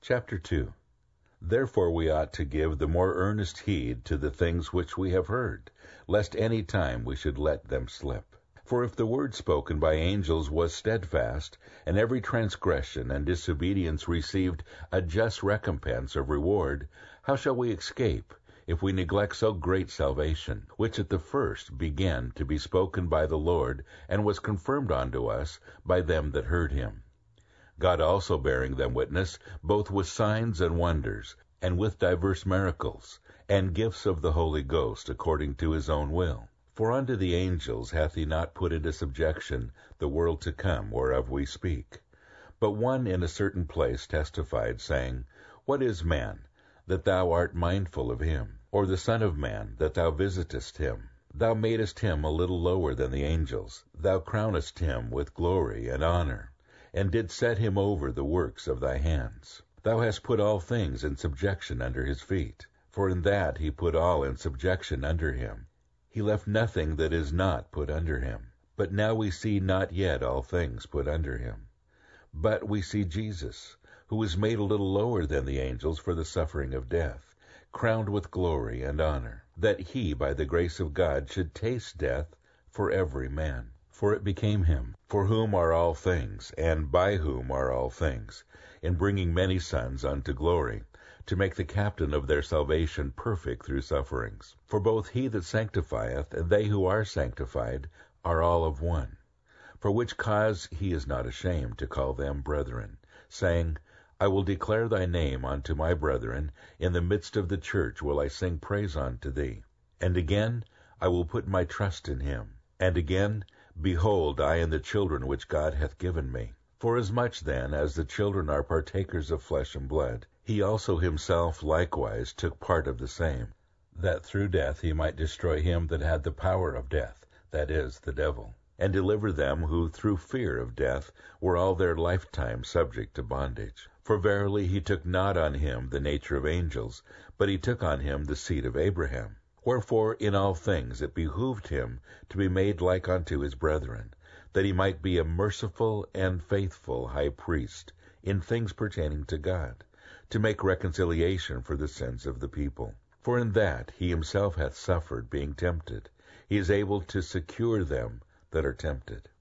Chapter 2. Therefore we ought to give the more earnest heed to the things which we have heard, lest any time we should let them slip. For if the word spoken by angels was steadfast, and every transgression and disobedience received a just recompense of reward, how shall we escape, if we neglect so great salvation, which at the first began to be spoken by the Lord, and was confirmed unto us by them that heard him? God also bearing them witness, both with signs and wonders, and with divers miracles, and gifts of the Holy Ghost, according to his own will. For unto the angels hath he not put into subjection the world to come, whereof we speak. But one in a certain place testified, saying, What is man, that thou art mindful of him? Or the Son of man, that thou visitest him? Thou madest him a little lower than the angels. Thou crownest him with glory and honor, and didst set him over the works of thy hands. Thou hast put all things in subjection under his feet. For in that he put all in subjection under him, he left nothing that is not put under him. But now we see not yet all things put under him. But we see Jesus, who was made a little lower than the angels for the suffering of death, crowned with glory and honor, that he, by the grace of God, should taste death for every man. For it became him, for whom are all things, and by whom are all things, in bringing many sons unto glory, to make the captain of their salvation perfect through sufferings. For both he that sanctifieth and they who are sanctified are all of one. For which cause he is not ashamed to call them brethren, saying, I will declare thy name unto my brethren, in the midst of the church will I sing praise unto thee. And again, I will put my trust in him. And again, behold, I and the children which God hath given me. Forasmuch then as the children are partakers of flesh and blood, he also himself likewise took part of the same, that through death he might destroy him that had the power of death, that is, the devil, and deliver them who through fear of death were all their lifetime subject to bondage. For verily he took not on him the nature of angels, but he took on him the seed of Abraham. Wherefore in all things it behooved him to be made like unto his brethren, that he might be a merciful and faithful high priest in things pertaining to God, to make reconciliation for the sins of the people. For in that he himself hath suffered, being tempted, he is able to secure them that are tempted.